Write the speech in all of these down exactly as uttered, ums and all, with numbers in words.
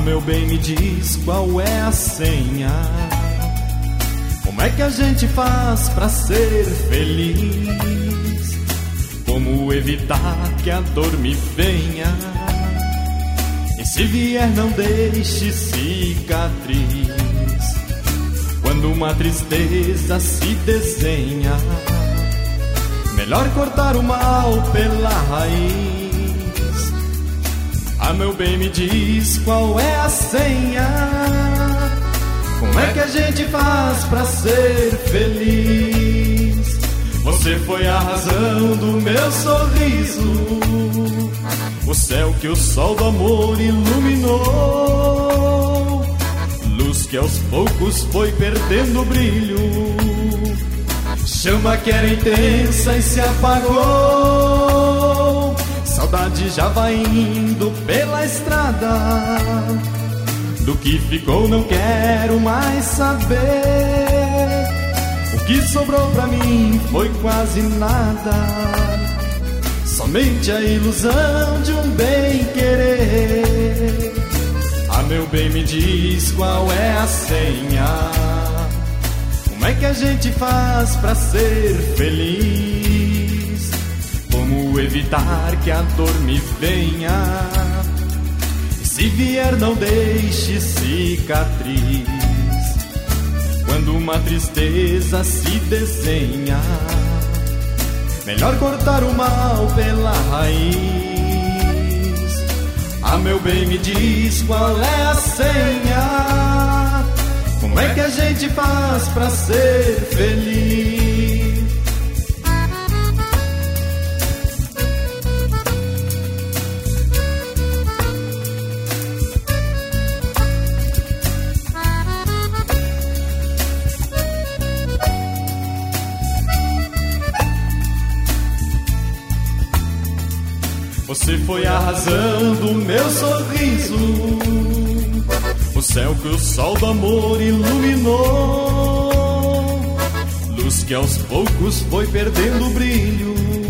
meu bem, me diz qual é a senha. Como é que a gente faz pra ser feliz? Como evitar que a dor me venha? E se vier, não deixe cicatriz. Quando uma tristeza se desenha, melhor cortar o mal pela raiz. Ah, meu bem, me diz qual é a senha. Como é que a gente faz pra ser feliz? Você foi a razão do meu sorriso, o céu que o sol do amor iluminou, luz que aos poucos foi perdendo o brilho, chama que era intensa e se apagou. Saudade já vai indo pela estrada, do que ficou não quero mais saber. O que sobrou pra mim foi quase nada, somente a ilusão de um bem-querer. Ah, meu bem, me diz qual é a senha. Como é que a gente faz pra ser feliz? Como evitar que a dor me venha? Se vier, não deixe cicatriz. Quando uma tristeza se desenha, melhor cortar o mal pela raiz. Ah, meu bem, me diz qual é a senha. Como é que a gente faz pra ser feliz? Você foi a razão do meu sorriso, o céu que o sol do amor iluminou, luz que aos poucos foi perdendo o brilho,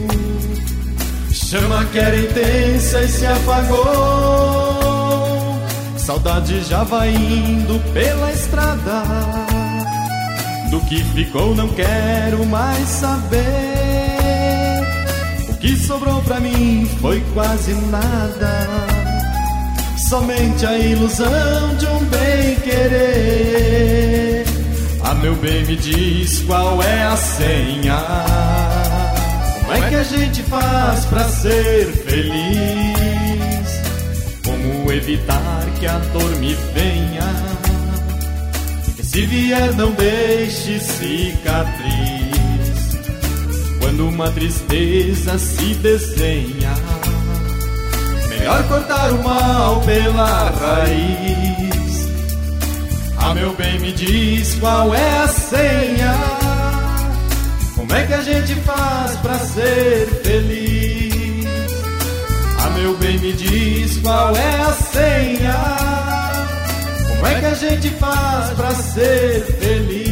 chama que era intensa e se apagou. Saudade já vai indo pela estrada, do que ficou não quero mais saber. O que sobrou pra mim foi quase nada, somente a ilusão de um bem-querer. Ah, meu bem, me diz qual é a senha. Como é que a gente faz pra ser feliz? Como evitar que a dor me venha? E se vier, não deixe cicatriz. Quando uma tristeza se desenha, melhor cortar o mal pela raiz. Ah, meu bem, me diz qual é a senha. Como é que a gente faz pra ser feliz? Ah, meu bem, me diz qual é a senha. Como é que a gente faz pra ser feliz?